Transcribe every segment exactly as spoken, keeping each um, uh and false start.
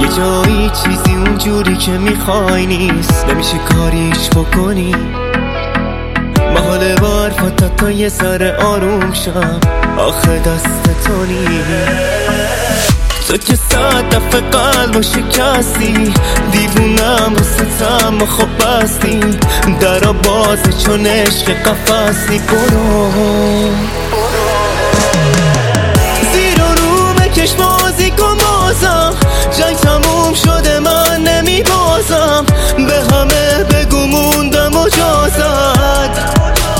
یه جایی چیزی اونجوری که میخوای نیست، نمیشه کاریش بکنی. محاله بار فاتت تا یه سر آروم شم، آخه دست تو نیست. تو که صد دفعه قلب و شکستی، دیوونم واسطم و خب بستی. درا بازه چون عشق قفصی. برو زیر و رو بکش بازی کن بازم، جنگ تموم شده من نمی بازم. به همه بگو موندم و جازد،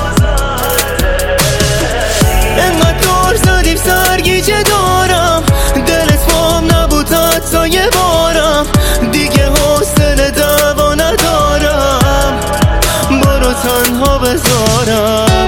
انقدر دور زدیم سرگیجه دارم. دلت بام نبود حتی یه بارم، دیگه حوصله دعوا ندارم. برو تنها بذارم.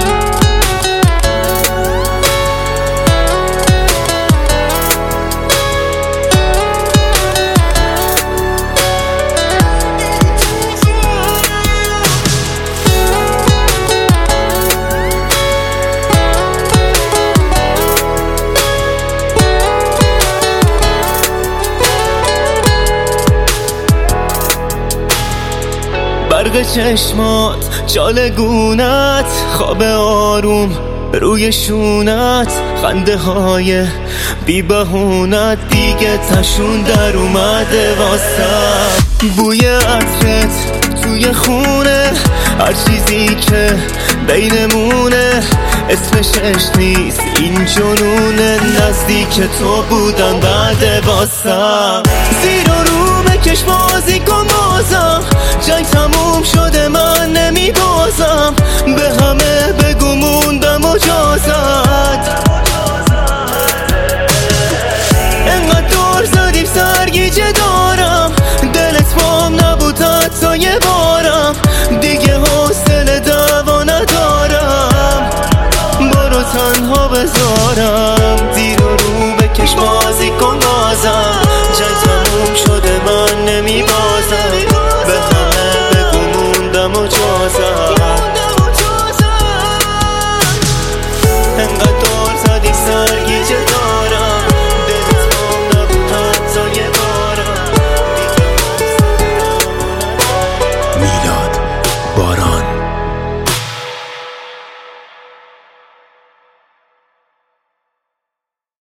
برق چشمات، چال گونت، خواب آروم روی شونت، خنده های بی بهونت دیگه تشون در اومده واسم. بوی عطرت توی خونه، هر چیزی که بینمونه اسمش عشق نیست این جنونه. نزدیک تو بودم بعد واسم.